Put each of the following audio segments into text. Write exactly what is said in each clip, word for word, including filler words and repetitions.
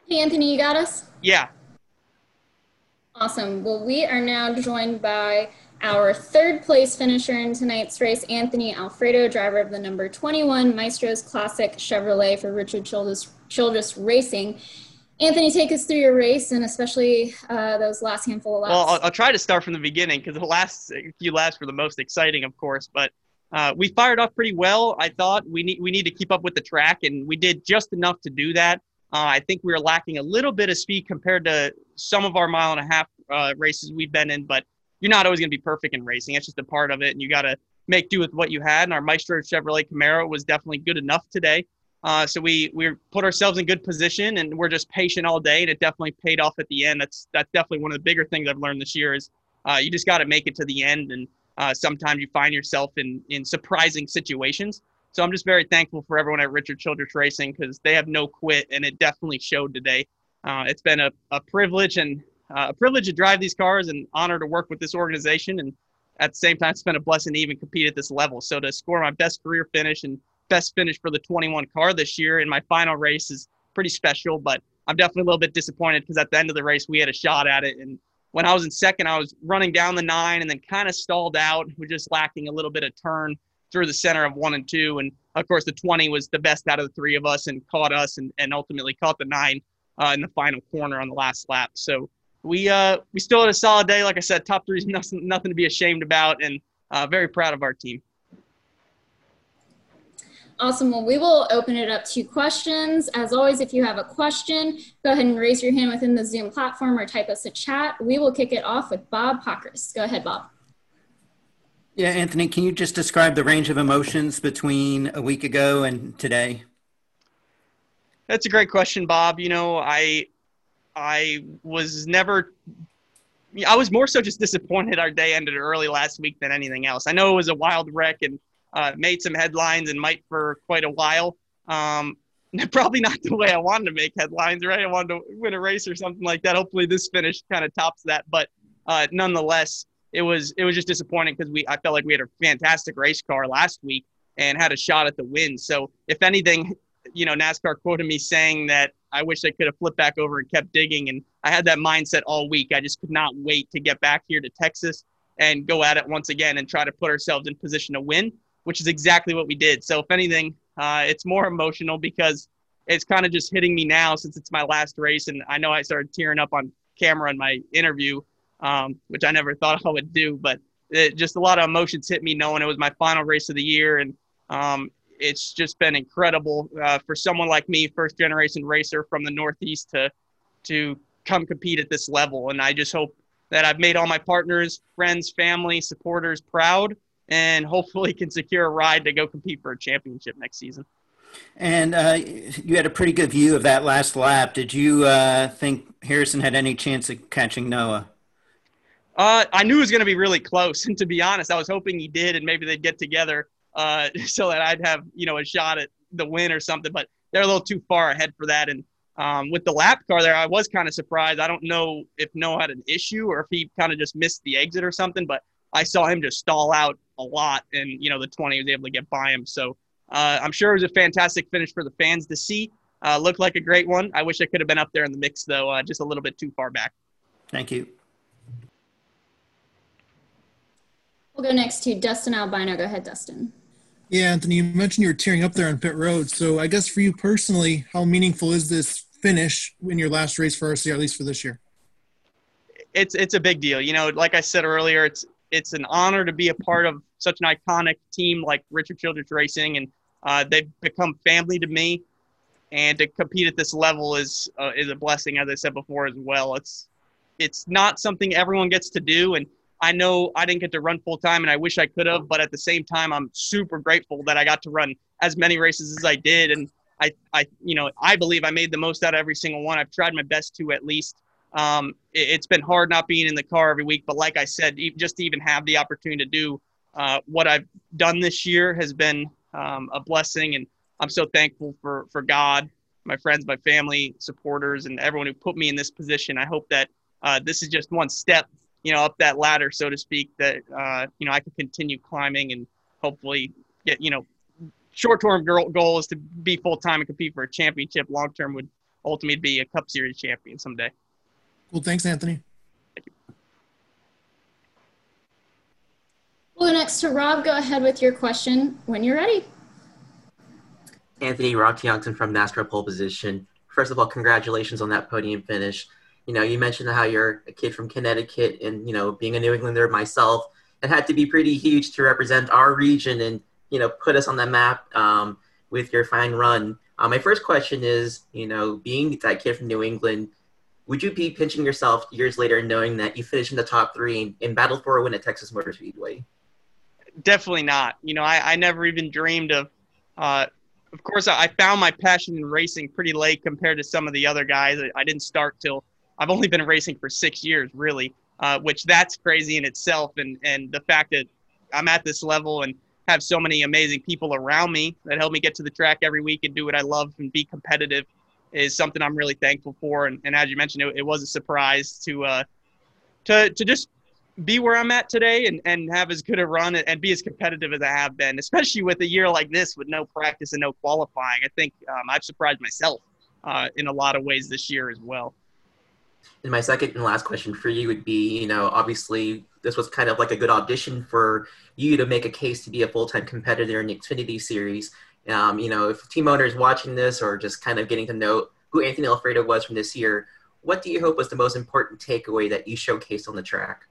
Hey, Anthony, you got us? Yeah. Awesome. Well, we are now joined by our third place finisher in tonight's race, Anthony Alfredo, driver of the number twenty-one Maestros Classic Chevrolet for Richard Childress, Childress Racing. Anthony, take us through your race and especially uh, those last handful of Well, I'll, laps. I'll try to start from the beginning because the last few laps were the most exciting, of course. But uh, we fired off pretty well. I thought we need we need to keep up with the track, and we did just enough to do that. Uh, I think we were lacking a little bit of speed compared to some of our mile and a half uh, races we've been in. But you're not always going to be perfect in racing. It's just a part of it, and you got to make do with what you had. And our Maestro Chevrolet Camaro was definitely good enough today. Uh, so we we put ourselves in good position, and we're just patient all day, and it definitely paid off at the end. That's that's definitely one of the bigger things I've learned this year is uh, you just got to make it to the end, and uh, sometimes you find yourself in in surprising situations. So I'm just very thankful for everyone at Richard Childress Racing because they have no quit, and it definitely showed today. Uh, it's been a, a privilege and uh, a privilege to drive these cars, and honor to work with this organization, and at the same time, it's been a blessing to even compete at this level. So to score my best career finish and best finish for the twenty-one car this year in my final race is pretty special, but I'm definitely a little bit disappointed because at the end of the race, we had a shot at it. And when I was in second, I was running down the nine and then kind of stalled out. We're just lacking a little bit of turn through the center of one and two. And of course, the twenty was the best out of the three of us and caught us and, and ultimately caught the nine uh, in the final corner on the last lap. So we uh, we still had a solid day. Like I said, top three is nothing, nothing to be ashamed about, and uh, very proud of our team. Awesome. Well, we will open it up to questions. As always, if you have a question, go ahead and raise your hand within the Zoom platform or type us a chat. We will kick it off with Bob Pockris. Go ahead, Bob. Yeah, Anthony, can you just describe the range of emotions between a week ago and today? That's a great question, Bob. You know, I I was never I was more so just disappointed our day ended early last week than anything else. I know it was a wild wreck and uh, made some headlines and might for quite a while. Um, Probably not the way I wanted to make headlines, right? I wanted to win a race or something like that. Hopefully, this finish kind of tops that. But uh, nonetheless, it was it was just disappointing because we I felt like we had a fantastic race car last week and had a shot at the win. So if anything, you know, NASCAR quoted me saying that I wish I could have flipped back over and kept digging. And I had that mindset all week. I just could not wait to get back here to Texas and go at it once again and try to put ourselves in position to win, which is exactly what we did. So if anything, uh, it's more emotional because it's kind of just hitting me now since it's my last race. And I know I started tearing up on camera in my interview, um, which I never thought I would do, but it, just a lot of emotions hit me knowing it was my final race of the year. And um, it's just been incredible uh, for someone like me, first generation racer from the Northeast, to to come compete at this level. And I just hope that I've made all my partners, friends, family, supporters proud, and hopefully can secure a ride to go compete for a championship next season. And uh, you had a pretty good view of that last lap. Did you uh, think Harrison had any chance of catching Noah? Uh, I knew it was going to be really close, and to be honest, I was hoping he did, and maybe they'd get together uh, so that I'd have you know a shot at the win or something. But they're a little too far ahead for that. And um, with the lap car there, I was kind of surprised. I don't know if Noah had an issue or if he kind of just missed the exit or something, but I saw him just stall out a lot, and you know the twenty was able to get by him. So uh, I'm sure it was a fantastic finish for the fans to see. Uh, looked like a great one. I wish I could have been up there in the mix though, uh, just a little bit too far back. Thank you. We'll go next to Dustin Albino. Go ahead, Dustin. Yeah, Anthony, you mentioned you were tearing up there on pit road. So I guess for you personally, how meaningful is this finish in your last race for R C, at least for this year? It's it's a big deal. You know, like I said earlier, it's it's an honor to be a part of such an iconic team like Richard Childress Racing, and uh, they've become family to me. And to compete at this level is uh, is a blessing, as I said before, as well. It's it's not something everyone gets to do, and I know I didn't get to run full time, and I wish I could have. But at the same time, I'm super grateful that I got to run as many races as I did, and I, I, you know, I believe I made the most out of every single one. I've tried my best to at least. Um, it, it's been hard not being in the car every week, but like I said, just to even have the opportunity to do uh, what I've done this year has been um, a blessing, and I'm so thankful for for God, my friends, my family, supporters, and everyone who put me in this position. I hope that uh, this is just one step, you know, up that ladder, so to speak, that, uh, you know, I can continue climbing and hopefully get, you know, short-term goal is to be full-time and compete for a championship. Long-term would ultimately be a Cup Series champion someday. Well, thanks, Anthony. We'll go next to Rob. Go ahead with your question when you're ready. Anthony, Rob Youngton from NASCAR Pole Position. First of all, congratulations on that podium finish. You know, you mentioned how you're a kid from Connecticut, and, you know, being a New Englander myself, it had to be pretty huge to represent our region and, you know, put us on the map um, with your fine run. Uh, my first question is, you know, being that kid from New England, would you be pinching yourself years later knowing that you finished in the top three and, and battled for a win at Texas Motor Speedway? Definitely not. You know, I, I never even dreamed of, uh, of course, I found my passion in racing pretty late compared to some of the other guys. I, I didn't start till, I've only been racing for six years, really, uh, which that's crazy in itself. And, and the fact that I'm at this level and have so many amazing people around me that help me get to the track every week and do what I love and be competitive is something I'm really thankful for. And, and as you mentioned, it, it was a surprise to, uh, to, to just be where I'm at today and, and have as good a run and be as competitive as I have been, especially with a year like this with no practice and no qualifying. I think um, I've surprised myself uh, in a lot of ways this year as well. And my second and last question for you would be, you know, obviously this was kind of like a good audition for you to make a case to be a full-time competitor in the Xfinity Series. Um, you know, if team owners watching this or just kind of getting to know who Anthony Alfredo was from this year, what do you hope was the most important takeaway that you showcased on the track?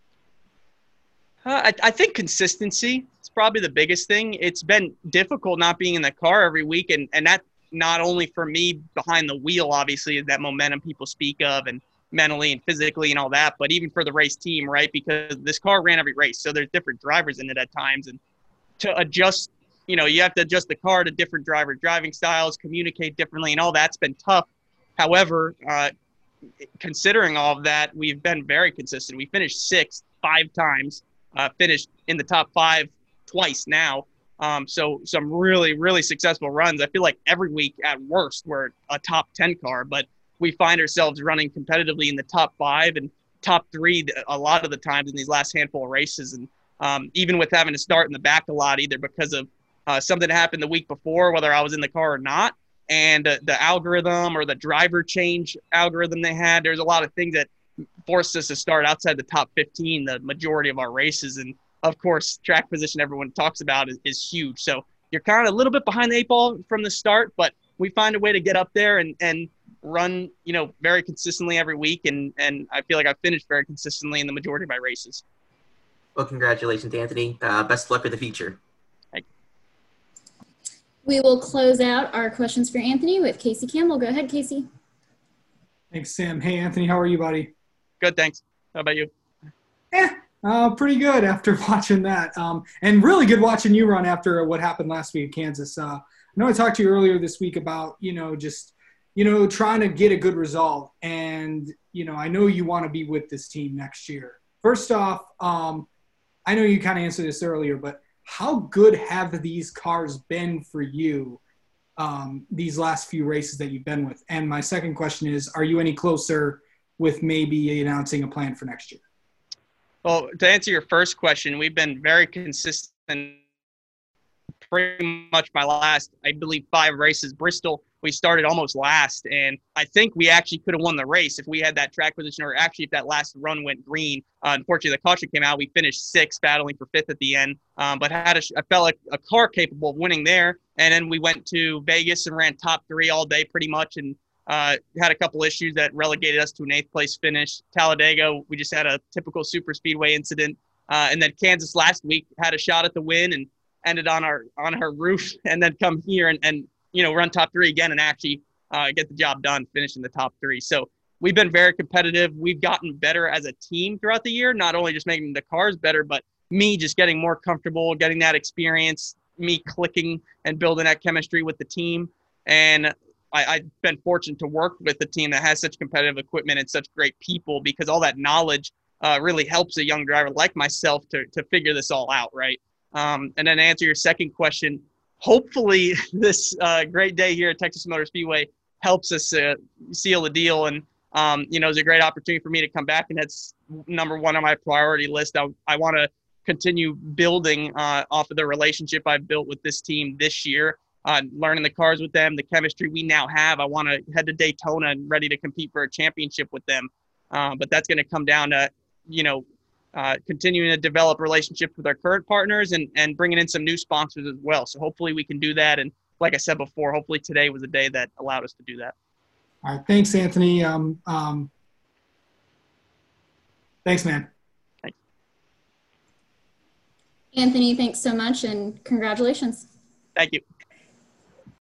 Uh, I, I think consistency is probably the biggest thing. It's been difficult not being in the car every week, and, and that not only for me behind the wheel, obviously, that momentum people speak of and mentally and physically and all that, but even for the race team, right? Because this car ran every race, so there's different drivers in it at times. And to adjust, you know, you have to adjust the car to different driver driving styles, communicate differently, and all that's been tough. However, uh, considering all of that, we've been very consistent. We finished sixth five times. Uh, finished in the top five twice now. Um, so some really, really successful runs. I feel like every week at worst we're a top ten car, but we find ourselves running competitively in the top five and top three a lot of the times in these last handful of races. And um, even with having to start in the back a lot, either because of uh, something that happened the week before, whether I was in the car or not, and uh, the algorithm or the driver change algorithm they had, there's a lot of things that forced us to start outside the top fifteen the majority of our races. And of course, track position everyone talks about is, is huge. So you're kind of a little bit behind the eight ball from the start, but we find a way to get up there and, and run, you know, very consistently every week. And, and I feel like I've finished very consistently in the majority of my races. Well, congratulations, Anthony. Uh, best of luck for the future. Thank you. We will close out our questions for Anthony with Casey Campbell. Go ahead, Casey. Thanks, Sam. Hey, Anthony, how are you, buddy? Good, thanks. How about you? Eh, uh, pretty good after watching that. Um, and really good watching you run after what happened last week at Kansas. Uh, I know I talked to you earlier this week about, you know, just, you know, trying to get a good result. And, you know, I know you want to be with this team next year. First off, um, I know you kind of answered this earlier, but how good have these cars been for you um, these last few races that you've been with? And my second question is, are you any closer with maybe announcing a plan for next year? Well, to answer your first question, we've been very consistent pretty much my last, I believe, five races. Bristol, we started almost last, and I think we actually could have won the race if we had that track position, or actually if that last run went green. Uh, unfortunately, the caution came out. We finished sixth, battling for fifth at the end, um, but had a, I felt like a car capable of winning there. And then we went to Vegas and ran top three all day pretty much, and uh, had a couple issues that relegated us to an eighth place finish. Talladega, we just had a typical super speedway incident. Uh, and then Kansas last week had a shot at the win and ended on our on her roof, and then come here and, and you know, run top three again and actually uh, get the job done, finish in the top three. So we've been very competitive. We've gotten better as a team throughout the year, not only just making the cars better, but me just getting more comfortable, getting that experience, me clicking and building that chemistry with the team. And I, I've been fortunate to work with a team that has such competitive equipment and such great people, because all that knowledge uh, really helps a young driver like myself to to figure this all out, right? Um, and then to answer your second question, hopefully this uh, great day here at Texas Motor Speedway helps us uh, seal the deal. And, um, you know, it's a great opportunity for me to come back, and that's number one on my priority list. I, I want to continue building uh, off of the relationship I've built with this team this year. uh, learning the cars with them, the chemistry we now have. I want to head to Daytona and ready to compete for a championship with them. Uh, but that's going to come down to, you know, uh, continuing to develop relationships with our current partners and, and bringing in some new sponsors as well. So hopefully we can do that. And like I said before, hopefully today was a day that allowed us to do that. All right. Thanks, Anthony. Um, um, thanks, man. Thanks. Anthony, thanks so much and congratulations. Thank you.